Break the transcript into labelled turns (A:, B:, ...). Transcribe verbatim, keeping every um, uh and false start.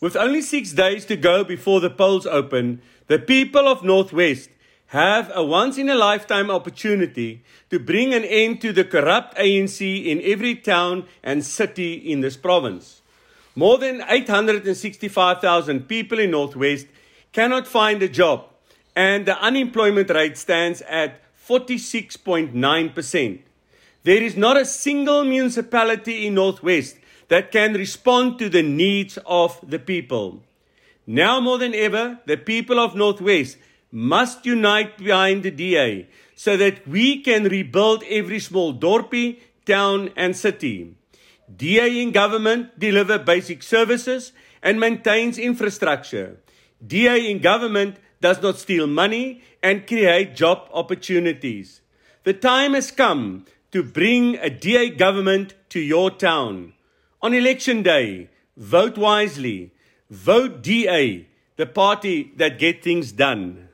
A: With only six days to go before the polls open, the people of North West have a once-in-a-lifetime opportunity to bring an end to the corrupt A N C in every town and city in this province. More than eight hundred sixty-five thousand people in North West cannot find a job, and the unemployment rate stands at forty-six point nine percent. There is not a single municipality in North West that can respond to the needs of the people. Now more than ever, the people of North West must unite behind the D A so that we can rebuild every small dorpie, town and city. D A in government deliver basic services and maintains infrastructure. D A in government does not steal money and create job opportunities. The time has come to bring a D A government to your town. On election day, vote wisely. Vote D A, the party that gets things done.